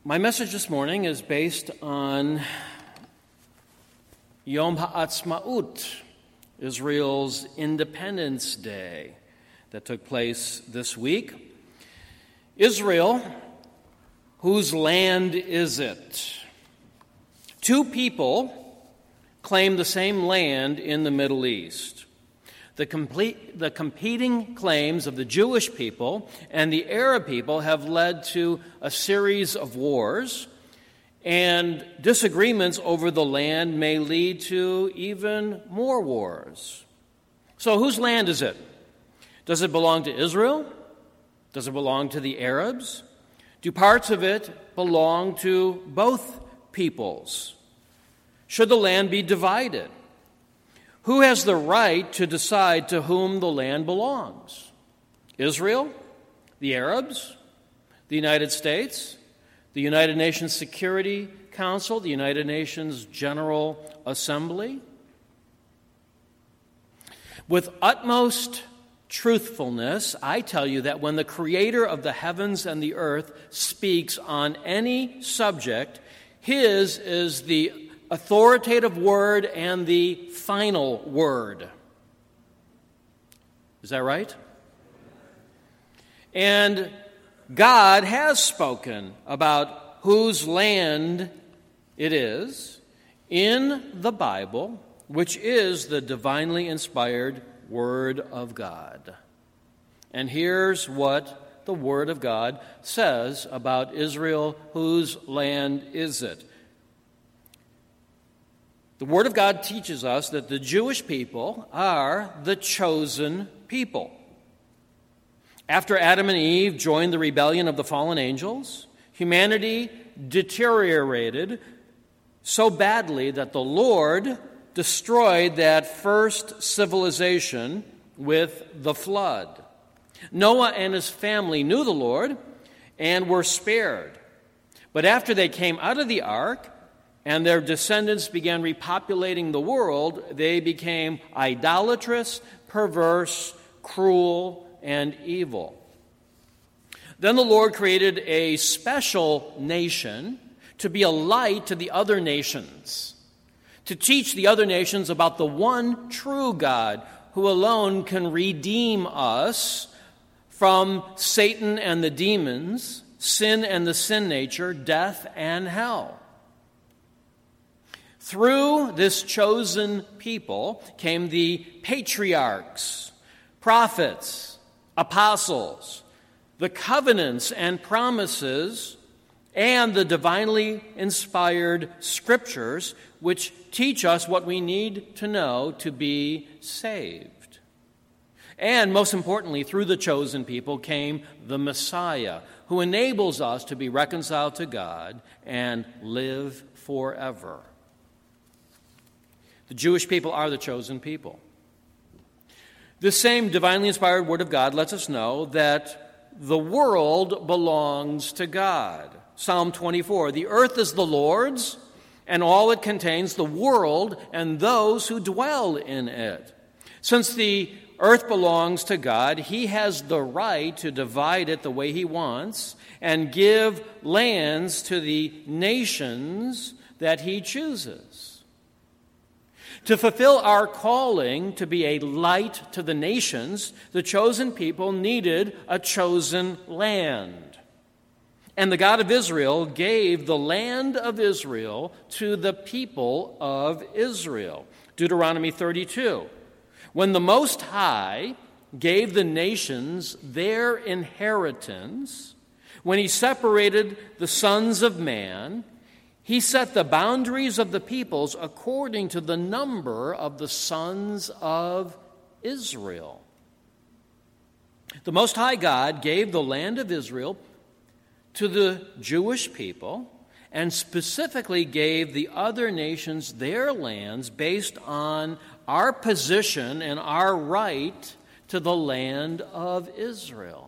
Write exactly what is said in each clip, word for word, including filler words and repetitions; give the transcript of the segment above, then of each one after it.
My message this morning is based on Yom Ha'atzmaut, Israel's Independence Day that took place this week. Israel, whose land is it? Two people claim the same land in the Middle East. The, complete, the competing claims of the Jewish people and the Arab people have led to a series of wars, and disagreements over the land may lead to even more wars. So whose land is it? Does it belong to Israel? Does it belong to the Arabs? Do parts of it belong to both peoples? Should the land be divided? Who has the right to decide to whom the land belongs? Israel? The Arabs? The United States? The United Nations Security Council? The United Nations General Assembly? With utmost truthfulness, I tell you that when the Creator of the heavens and the earth speaks on any subject, His is the authoritative word and the final word. Is that right? And God has spoken about whose land it is in the Bible, which is the divinely inspired Word of God. And here's what the Word of God says about Israel, whose land is it? The Word of God teaches us that the Jewish people are the chosen people. After Adam and Eve joined the rebellion of the fallen angels, humanity deteriorated so badly that the Lord destroyed that first civilization with the flood. Noah and his family knew the Lord and were spared. But after they came out of the ark, and their descendants began repopulating the world, they became idolatrous, perverse, cruel, and evil. Then the Lord created a special nation to be a light to the other nations, to teach the other nations about the one true God who alone can redeem us from Satan and the demons, sin and the sin nature, death and hell. Through this chosen people came the patriarchs, prophets, apostles, the covenants and promises, and the divinely inspired scriptures, which teach us what we need to know to be saved. And most importantly, through the chosen people came the Messiah, who enables us to be reconciled to God and live forever. The Jewish people are the chosen people. This same divinely inspired Word of God lets us know that the world belongs to God. Psalm twenty-four, the earth is the Lord's, and all it contains, the world and those who dwell in it. Since the earth belongs to God, He has the right to divide it the way He wants and give lands to the nations that He chooses. To fulfill our calling to be a light to the nations, the chosen people needed a chosen land. And the God of Israel gave the land of Israel to the people of Israel. Deuteronomy thirty-two. When the Most High gave the nations their inheritance, when He separated the sons of man, He set the boundaries of the peoples according to the number of the sons of Israel. The Most High God gave the land of Israel to the Jewish people and specifically gave the other nations their lands based on our position and our right to the land of Israel.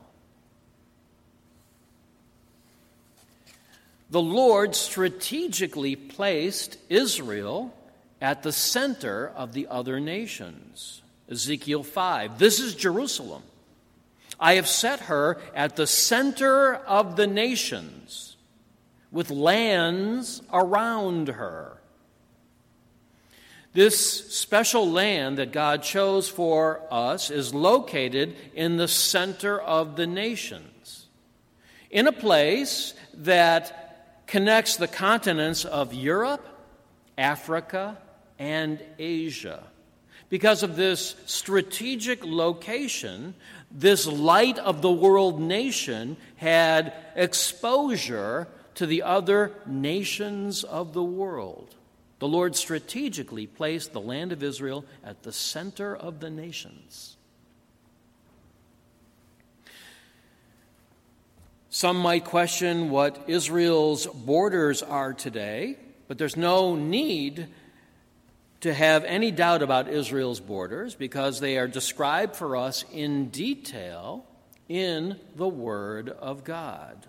The Lord strategically placed Israel at the center of the other nations. Ezekiel five, this is Jerusalem. I have set her at the center of the nations. with lands around her. This special land that God chose for us is located in the center of the nations, in a place that connects the continents of Europe, Africa, and Asia. Because of this strategic location, this light of the world nation had exposure to the other nations of the world. The Lord strategically placed the land of Israel at the center of the nations. Some might question what Israel's borders are today, but there's no need to have any doubt about Israel's borders because they are described for us in detail in the Word of God.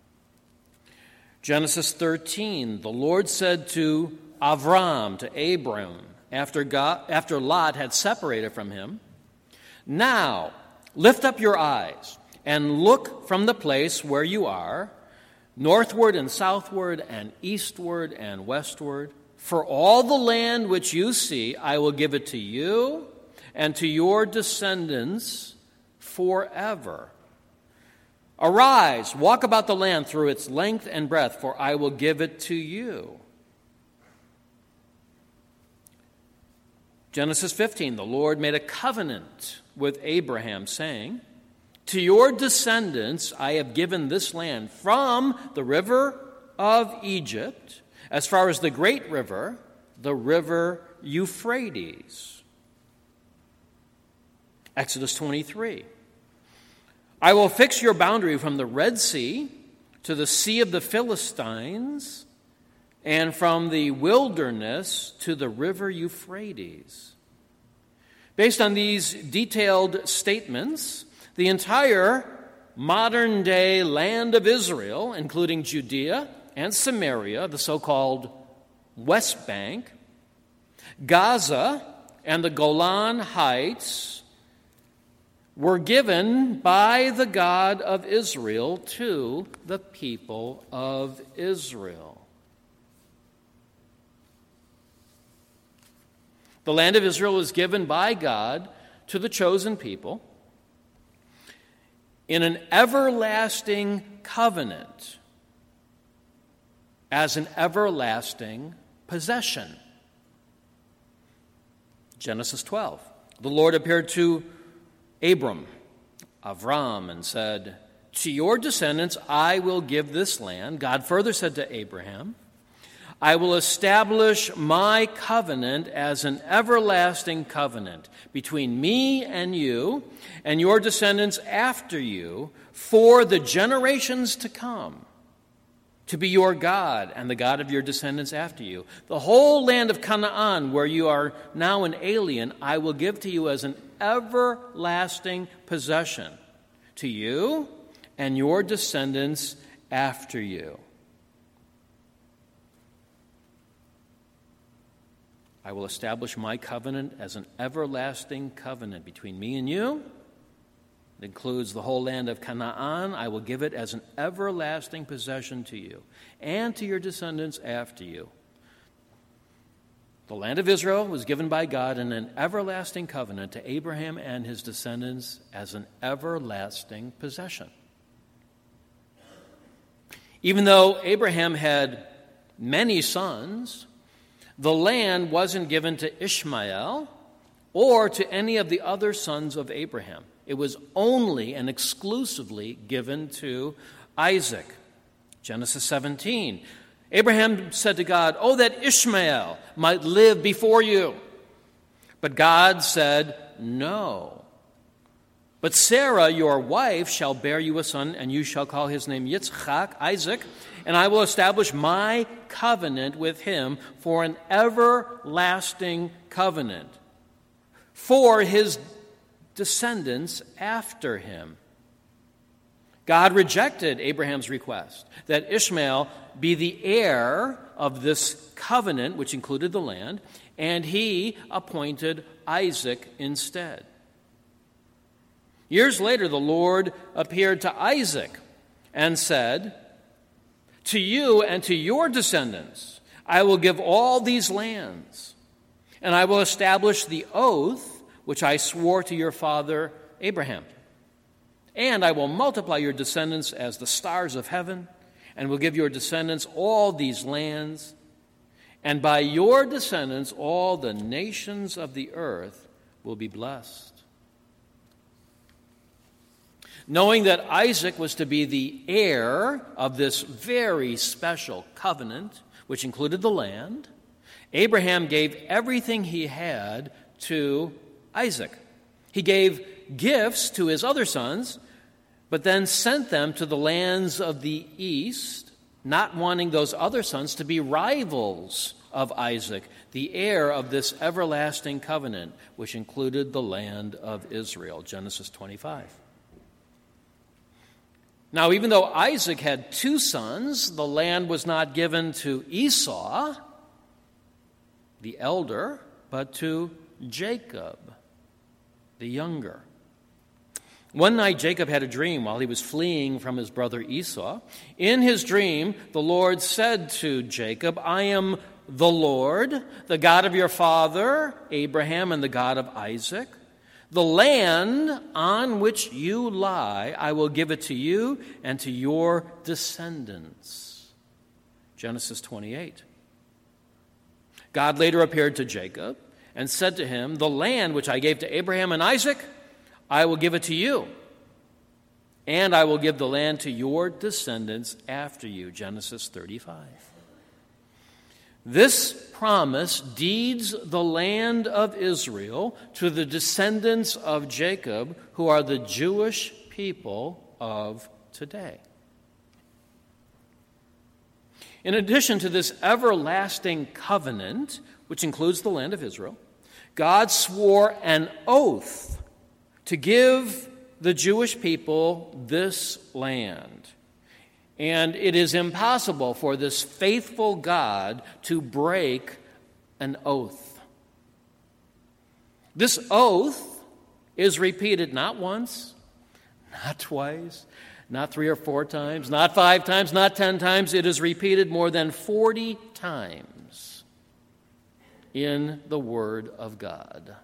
Genesis thirteen, the Lord said to Avram, to Abram, after God, after Lot had separated from him, "Now lift up your eyes and look from the place where you are, northward and southward and eastward and westward. For all the land which you see, I will give it to you and to your descendants forever. Arise, walk about the land through its length and breadth, for I will give it to you." Genesis fifteen, the Lord made a covenant with Abraham, saying, "To your descendants I have given this land from the river of Egypt as far as the great river, the river Euphrates." Exodus twenty-three, "I will fix your boundary from the Red Sea to the Sea of the Philistines, and from the wilderness to the river Euphrates." Based on these detailed statements, the entire modern-day land of Israel, including Judea and Samaria, the so-called West Bank, Gaza, and the Golan Heights, were given by the God of Israel to the people of Israel. The land of Israel was given by God to the chosen people in an everlasting covenant as an everlasting possession. Genesis twelve. The Lord appeared to Abram, Avram, and said, "To your descendants I will give this land." God further said to Abraham, "I will establish my covenant as an everlasting covenant between me and you and your descendants after you for the generations to come, to be your God and the God of your descendants after you. The whole land of Canaan, where you are now an alien, I will give to you as an everlasting possession, to you and your descendants after you. I will establish my covenant as an everlasting covenant between me and you. It includes the whole land of Canaan. I will give it as an everlasting possession to you and to your descendants after you." The land of Israel was given by God in an everlasting covenant to Abraham and his descendants as an everlasting possession. Even though Abraham had many sons, the land wasn't given to Ishmael or to any of the other sons of Abraham. It was only and exclusively given to Isaac. Genesis seventeen. Abraham said to God, "Oh, that Ishmael might live before you." But God said, "No. But Sarah, your wife, shall bear you a son, and you shall call his name Yitzchak, Isaac, and I will establish my covenant with him for an everlasting covenant for his descendants after him." God rejected Abraham's request that Ishmael be the heir of this covenant, which included the land, and he appointed Isaac instead. Years later, the Lord appeared to Isaac and said, To you and to your descendants I will give all these lands, and I will establish the oath which I swore to your father Abraham. And I will multiply your descendants as the stars of heaven, and will give your descendants all these lands. And by your descendants all the nations of the earth will be blessed. Knowing that Isaac was to be the heir of this very special covenant, which included the land, Abraham gave everything he had to Isaac. He gave gifts to his other sons, but then sent them to the lands of the east, not wanting those other sons to be rivals of Isaac, the heir of this everlasting covenant, which included the land of Israel. Genesis twenty-five. Now, even though Isaac had two sons, the land was not given to Esau, the elder, but to Jacob, the younger. One night Jacob had a dream while he was fleeing from his brother Esau. In his dream, the Lord said to Jacob, I am the Lord, the God of your father Abraham and the God of Isaac. The land on which you lie, I will give it to you and to your descendants. Genesis twenty-eight. God later appeared to Jacob and said to him, the land which I gave to Abraham and Isaac, I will give it to you, and I will give the land to your descendants after you. Genesis thirty-five. This promise deeds the land of Israel to the descendants of Jacob, who are the Jewish people of today. In addition to this everlasting covenant, which includes the land of Israel, God swore an oath to give the Jewish people this land. And it is impossible for this faithful God to break an oath. This oath is repeated not once, not twice, not three or four times, not five times, not ten times. It is repeated more than forty times in the Word of God.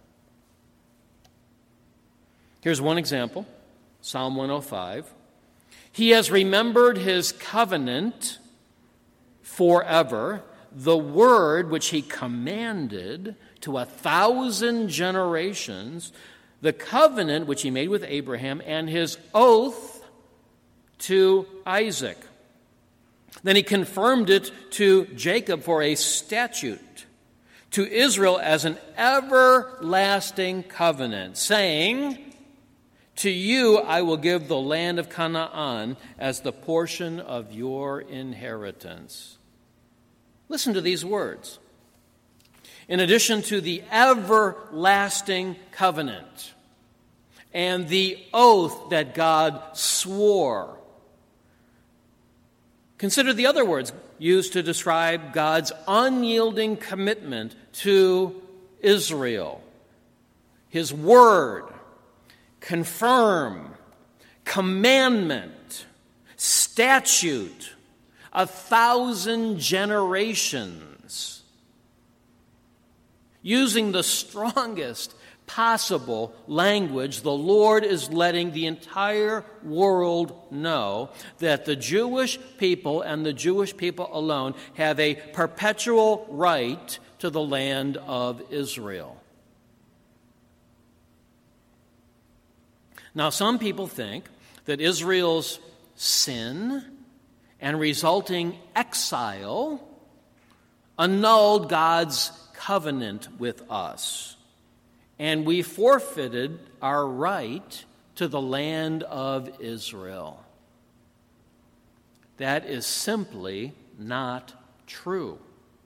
Here's one example, Psalm one oh five. He has remembered his covenant forever, the word which he commanded to a thousand generations, the covenant which he made with Abraham, and his oath to Isaac. Then he confirmed it to Jacob for a statute, to Israel as an everlasting covenant, saying, to you I will give the land of Canaan as the portion of your inheritance. Listen to these words. In addition to the everlasting covenant and the oath that God swore, consider the other words used to describe God's unyielding commitment to Israel. His word, confirm, commandment, statute, a thousand generations. Using the strongest possible language, the Lord is letting the entire world know that the Jewish people and the Jewish people alone have a perpetual right to the land of Israel. Now, some people think that Israel's sin and resulting exile annulled God's covenant with us, and we forfeited our right to the land of Israel. That is simply not true.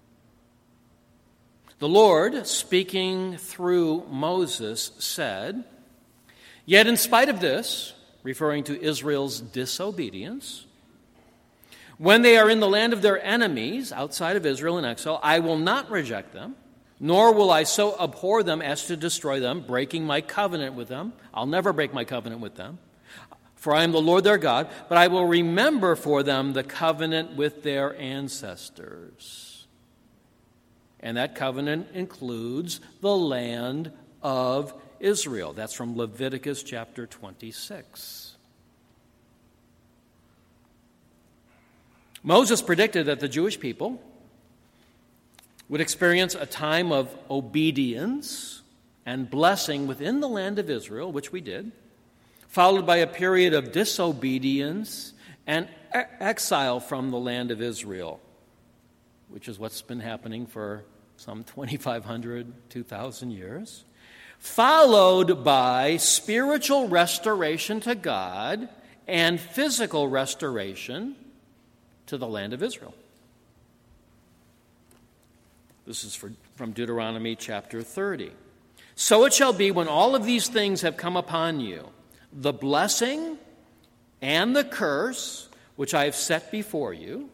The Lord, speaking through Moses, said, yet in spite of this, referring to Israel's disobedience, when they are in the land of their enemies, outside of Israel in exile, I will not reject them, nor will I so abhor them as to destroy them, breaking my covenant with them. I'll never break my covenant with them. For I am the Lord their God, but I will remember for them the covenant with their ancestors. And that covenant includes the land of Israel. That's from Leviticus chapter twenty-six. Moses predicted that the Jewish people would experience a time of obedience and blessing within the land of Israel, which we did, followed by a period of disobedience and exile from the land of Israel, which is what's been happening for some twenty-five hundred, two thousand years, followed by spiritual restoration to God and physical restoration to the land of Israel. This is for, from Deuteronomy chapter thirty. So it shall be when all of these things have come upon you, the blessing and the curse which I have set before you,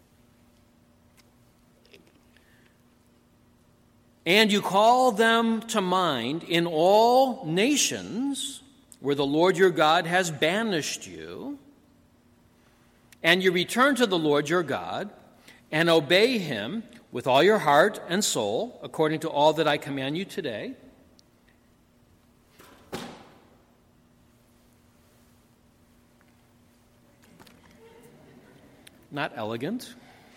and you call them to mind in all nations where the Lord your God has banished you, and you return to the Lord your God and obey him with all your heart and soul, according to all that I command you today. Not elegant.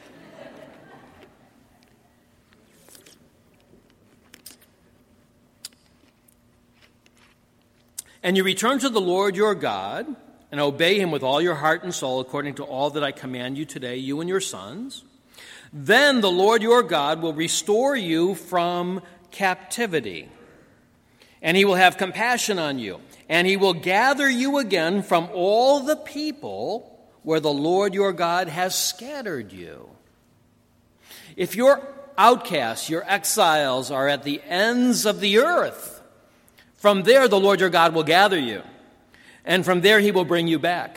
And you return to the Lord your God and obey him with all your heart and soul, according to all that I command you today, you and your sons. Then the Lord your God will restore you from captivity, and he will have compassion on you, and he will gather you again from all the people where the Lord your God has scattered you. If your outcasts, your exiles, are at the ends of the earth, from there the Lord your God will gather you, and from there he will bring you back.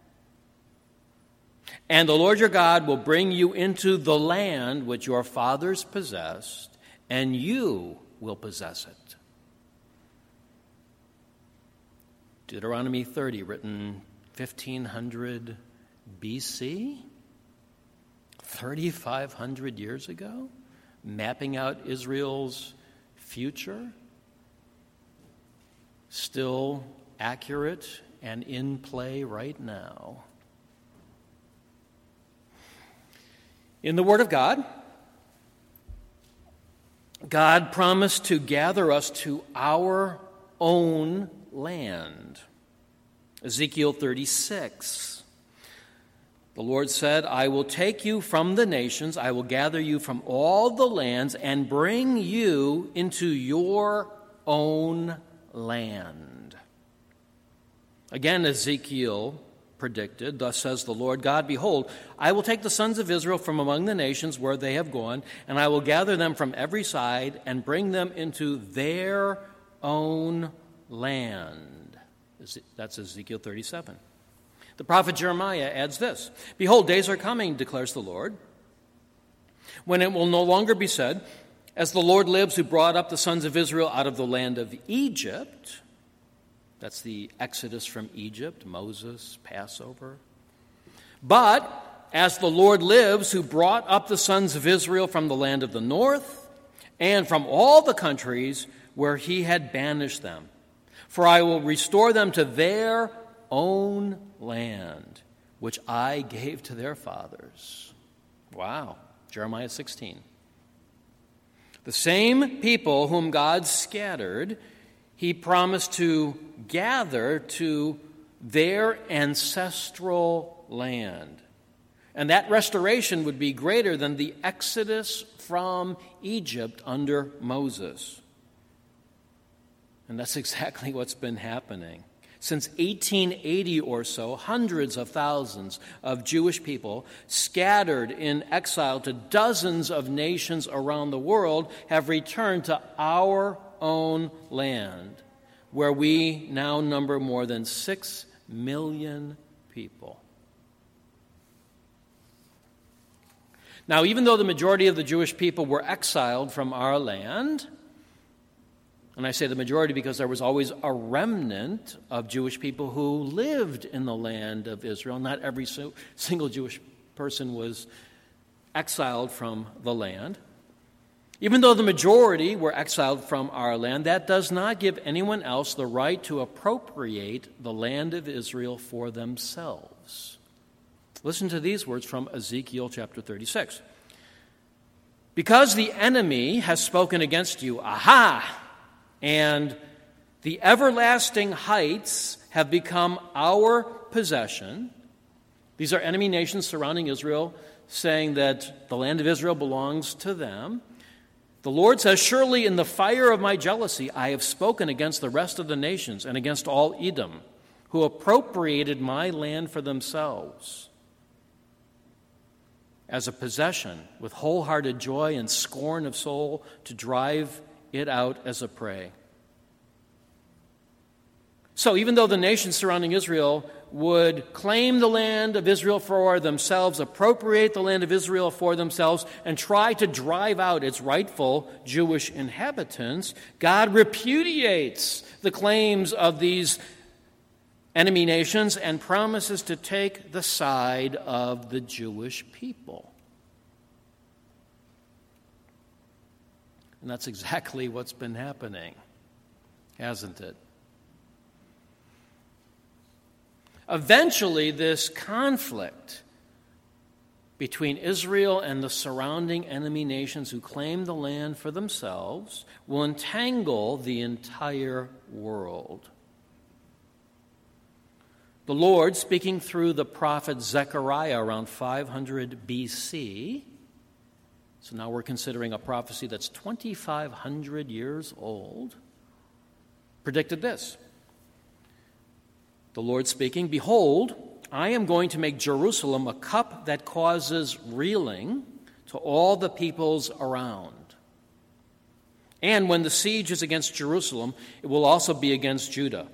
And the Lord your God will bring you into the land which your fathers possessed, and you will possess it. Deuteronomy thirty, written fifteen hundred B C, thirty-five hundred years ago, mapping out Israel's future, still accurate and in play right now. In the Word of God, God promised to gather us to our own land. Ezekiel thirty-six. The Lord said, I will take you from the nations, I will gather you from all the lands, and bring you into your own land. Again, Ezekiel predicted, thus says the Lord God, behold, I will take the sons of Israel from among the nations where they have gone, and I will gather them from every side and bring them into their own land. That's Ezekiel thirty-seven. The prophet Jeremiah adds this, behold, days are coming, declares the Lord, when it will no longer be said, as the Lord lives who brought up the sons of Israel out of the land of Egypt. That's the Exodus from Egypt, Moses, Passover. But as the Lord lives who brought up the sons of Israel from the land of the north and from all the countries where he had banished them. For I will restore them to their own land, which I gave to their fathers. Wow, Jeremiah sixteen. The same people whom God scattered, he promised to gather to their ancestral land. And that restoration would be greater than the exodus from Egypt under Moses. And that's exactly what's been happening. Since eighteen eighty or so, hundreds of thousands of Jewish people scattered in exile to dozens of nations around the world have returned to our own land, where we now number more than six million people. Now, even though the majority of the Jewish people were exiled from our land, And I say the majority because there was always a remnant of Jewish people who lived in the land of Israel. Not every single Jewish person was exiled from the land. Even though the majority were exiled from our land, that does not give anyone else the right to appropriate the land of Israel for themselves. Listen to these words from Ezekiel chapter thirty-six. Because the enemy has spoken against you, aha! And the everlasting heights have become our possession. These are enemy nations surrounding Israel, saying that the land of Israel belongs to them. The Lord says, surely in the fire of my jealousy I have spoken against the rest of the nations and against all Edom, who appropriated my land for themselves as a possession with wholehearted joy and scorn of soul to drive it out as a prey. So even though the nations surrounding Israel would claim the land of Israel for themselves, appropriate the land of Israel for themselves, and try to drive out its rightful Jewish inhabitants, God repudiates the claims of these enemy nations and promises to take the side of the Jewish people. And that's exactly what's been happening, hasn't it? Eventually, this conflict between Israel and the surrounding enemy nations who claim the land for themselves will entangle the entire world. The Lord, speaking through the prophet Zechariah around five hundred B C, so now we're considering a prophecy that's twenty-five hundred years old, predicted this. The Lord speaking, behold, I am going to make Jerusalem a cup that causes reeling to all the peoples around. And when the siege is against Jerusalem, it will also be against Judah.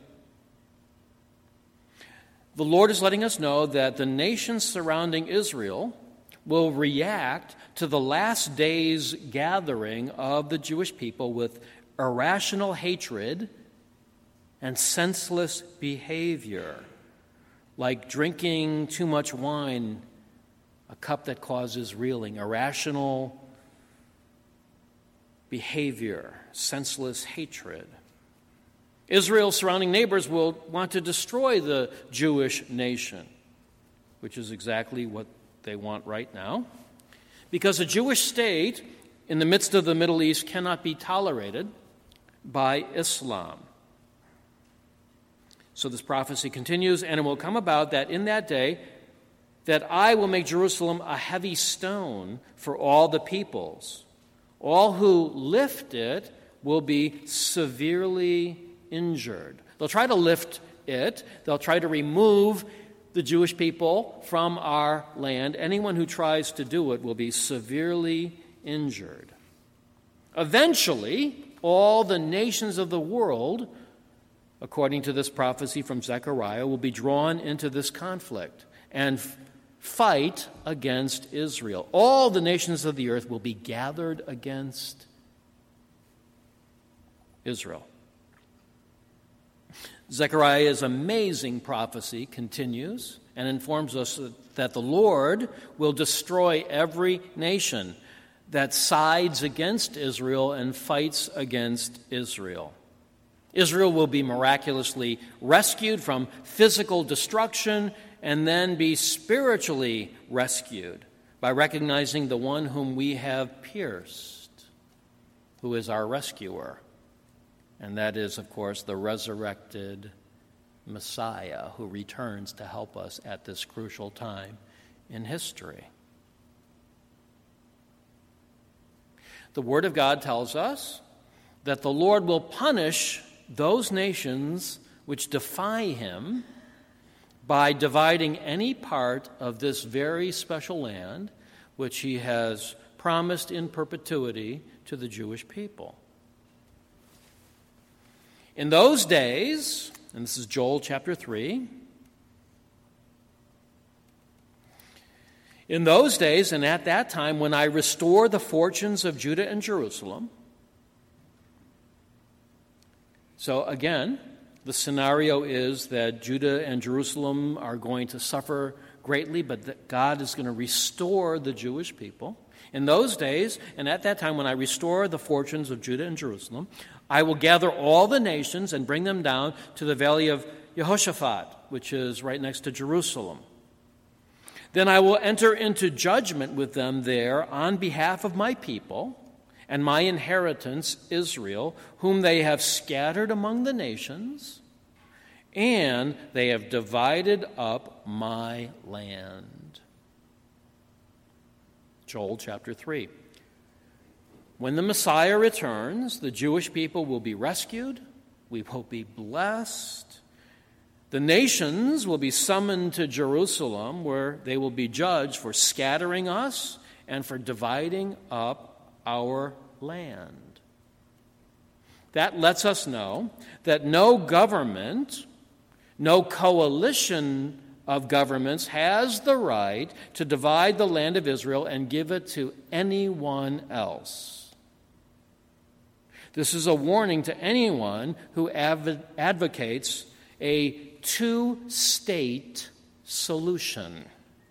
The Lord is letting us know that the nations surrounding Israel will react to the last days gathering of the Jewish people with irrational hatred and senseless behavior, like drinking too much wine, a cup that causes reeling, irrational behavior, senseless hatred. Israel's surrounding neighbors will want to destroy the Jewish nation, which is exactly what they want right now, because a Jewish state in the midst of the Middle East cannot be tolerated by Islam. So this prophecy continues, and it will come about that in that day that I will make Jerusalem a heavy stone for all the peoples. All who lift it will be severely injured. They'll try to lift it. They'll try to remove the Jewish people from our land. Anyone who tries to do it will be severely injured. Eventually, all the nations of the world, according to this prophecy from Zechariah, will be drawn into this conflict and f- fight against Israel. All the nations of the earth will be gathered against Israel. Zechariah's amazing prophecy continues and informs us that the Lord will destroy every nation that sides against Israel and fights against Israel. Israel will be miraculously rescued from physical destruction and then be spiritually rescued by recognizing the one whom we have pierced, who is our rescuer. And that is, of course, the resurrected Messiah who returns to help us at this crucial time in history. The Word of God tells us that the Lord will punish those nations which defy him by dividing any part of this very special land which he has promised in perpetuity to the Jewish people. In those days, and this is Joel chapter three, in those days and at that time when I restore the fortunes of Judah and Jerusalem, So again, the scenario is that Judah and Jerusalem are going to suffer greatly, but that God is going to restore the Jewish people. In those days, and at that time when I restore the fortunes of Judah and Jerusalem, I will gather all the nations and bring them down to the valley of Jehoshaphat, which is right next to Jerusalem. Then I will enter into judgment with them there on behalf of my people and my inheritance, Israel, whom they have scattered among the nations, and they have divided up my land. Joel chapter three. When the Messiah returns, the Jewish people will be rescued. We will be blessed. The nations will be summoned to Jerusalem, where they will be judged for scattering us and for dividing up our land. That lets us know that no government, no coalition of governments has the right to divide the land of Israel and give it to anyone else. This is a warning to anyone who adv- advocates a two-state solution.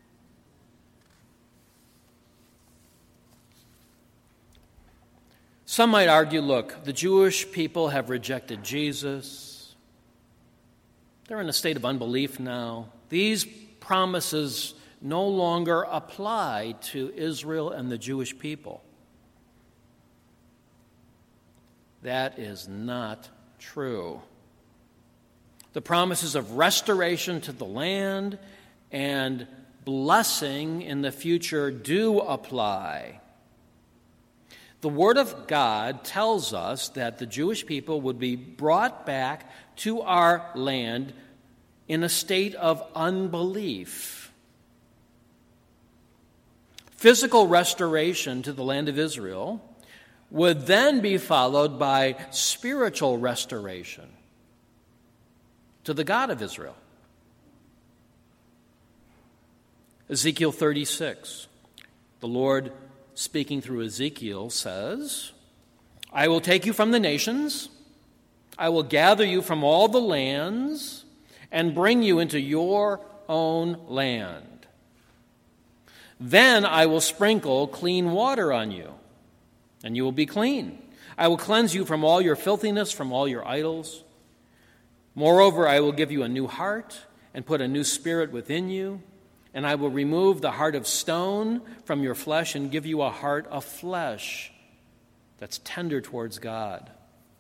Some might argue, look, the Jewish people have rejected Jesus. They're in a state of unbelief now. These promises no longer apply to Israel and the Jewish people. That is not true. The promises of restoration to the land and blessing in the future do apply. The Word of God tells us that the Jewish people would be brought back to our land in a state of unbelief. Physical restoration to the land of Israel would then be followed by spiritual restoration to the God of Israel. Ezekiel thirty-six, the Lord speaking through Ezekiel says, I will take you from the nations, I will gather you from all the lands, and bring you into your own land. Then I will sprinkle clean water on you, and you will be clean. I will cleanse you from all your filthiness, from all your idols. Moreover, I will give you a new heart and put a new spirit within you, and I will remove the heart of stone from your flesh and give you a heart of flesh that's tender towards God.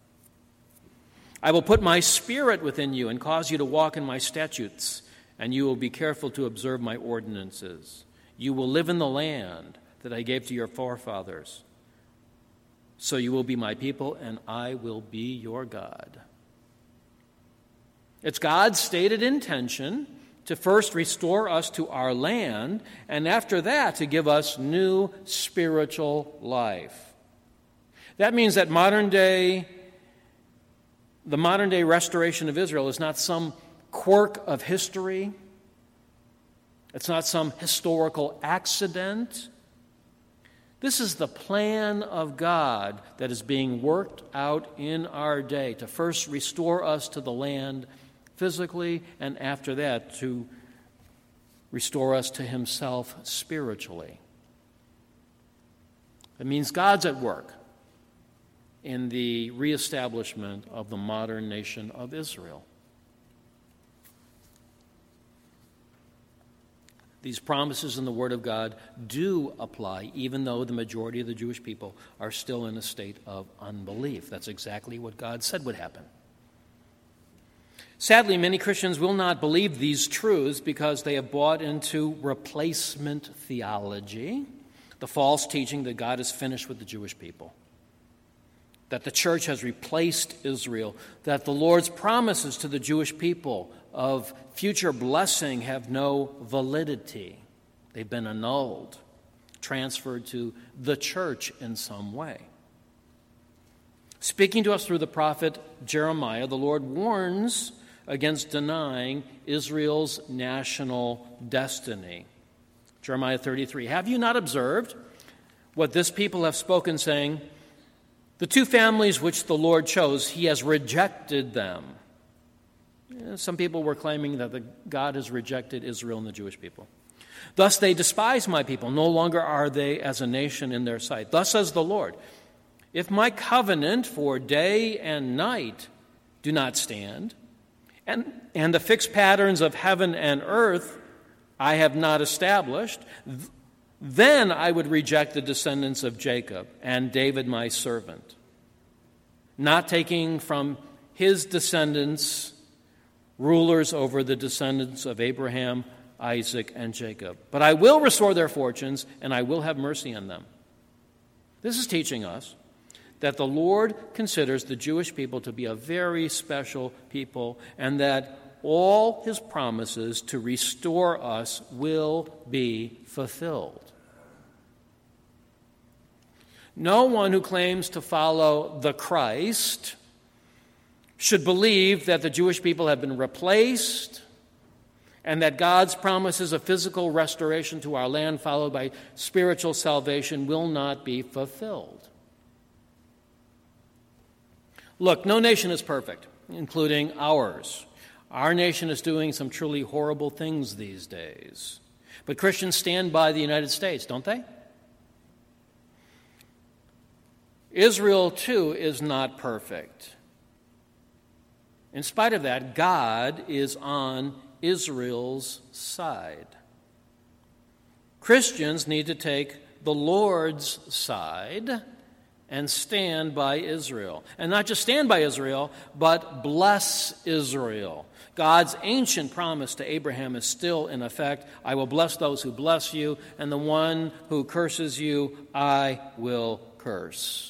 I will put my spirit within you and cause you to walk in my statutes, and you will be careful to observe my ordinances. You will live in the land that I gave to your forefathers. So you will be my people, and I will be your God. It's God's stated intention to first restore us to our land, and after that to give us new spiritual life. That means that modern day, the modern day restoration of Israel is not some quirk of history. It's not some historical accident. This is the plan of God that is being worked out in our day to first restore us to the land physically, and after that to restore us to himself spiritually. It means God's at work in the reestablishment of the modern nation of Israel. These promises in the Word of God do apply, even though the majority of the Jewish people are still in a state of unbelief. That's exactly what God said would happen. Sadly, many Christians will not believe these truths because they have bought into replacement theology, the false teaching that God is finished with the Jewish people, that the church has replaced Israel, that the Lord's promises to the Jewish people of future blessing have no validity. They've been annulled, transferred to the church in some way. Speaking to us through the prophet Jeremiah, the Lord warns against denying Israel's national destiny. Jeremiah thirty-three, have you not observed what this people have spoken, saying, The two families which the Lord chose, he has rejected them. Some people were claiming that the, God has rejected Israel and the Jewish people. Thus they despise my people. No longer are they as a nation in their sight. Thus says the Lord, if my covenant for day and night do not stand, and, and the fixed patterns of heaven and earth I have not established, th- then I would reject the descendants of Jacob and David my servant, not taking from his descendants rulers over the descendants of Abraham, Isaac, and Jacob. But I will restore their fortunes, and I will have mercy on them. This is teaching us that the Lord considers the Jewish people to be a very special people, and that all his promises to restore us will be fulfilled. No one who claims to follow the Christ should believe that the Jewish people have been replaced and that God's promises of physical restoration to our land followed by spiritual salvation will not be fulfilled. Look, no nation is perfect, including ours. Our nation is doing some truly horrible things these days. But Christians stand by the United States, don't they? Israel, too, is not perfect. In spite of that, God is on Israel's side. Christians need to take the Lord's side and stand by Israel. And not just stand by Israel, but bless Israel. God's ancient promise to Abraham is still in effect. I will bless those who bless you, and the one who curses you, I will curse.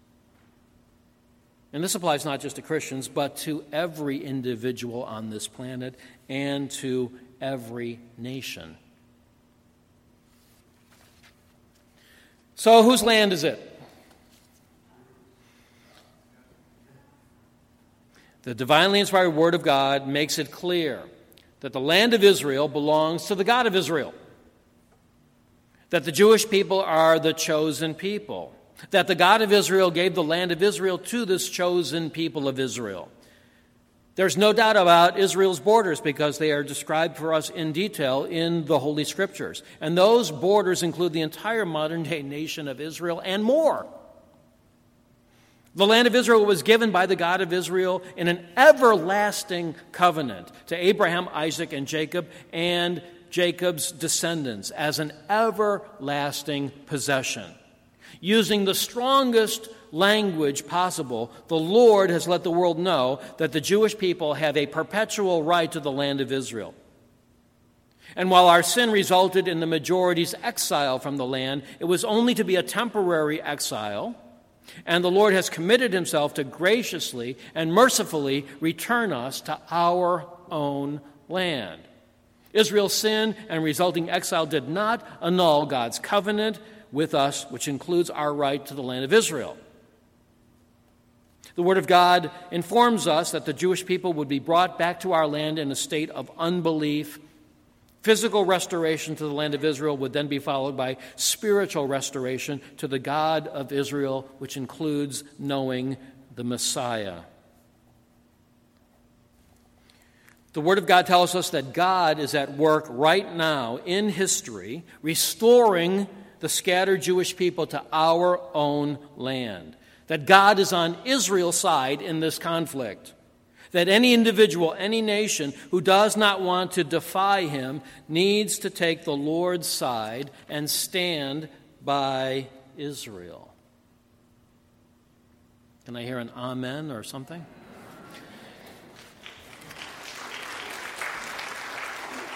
And this applies not just to Christians, but to every individual on this planet and to every nation. So, whose land is it? The divinely inspired Word of God makes it clear that the land of Israel belongs to the God of Israel, that the Jewish people are the chosen people, that the God of Israel gave the land of Israel to this chosen people of Israel. There's no doubt about Israel's borders because they are described for us in detail in the Holy Scriptures. And those borders include the entire modern-day nation of Israel and more. The land of Israel was given by the God of Israel in an everlasting covenant to Abraham, Isaac, and Jacob, and Jacob's descendants as an everlasting possession. Using the strongest language possible, the Lord has let the world know that the Jewish people have a perpetual right to the land of Israel. And while our sin resulted in the majority's exile from the land, it was only to be a temporary exile, and the Lord has committed himself to graciously and mercifully return us to our own land. Israel's sin and resulting exile did not annul God's covenant with us, which includes our right to the land of Israel. The Word of God informs us that the Jewish people would be brought back to our land in a state of unbelief. Physical restoration to the land of Israel would then be followed by spiritual restoration to the God of Israel, which includes knowing the Messiah. The Word of God tells us that God is at work right now in history, restoring the scattered Jewish people to our own land. That God is on Israel's side in this conflict. That any individual, any nation who does not want to defy him needs to take the Lord's side and stand by Israel. Can I hear an amen or something?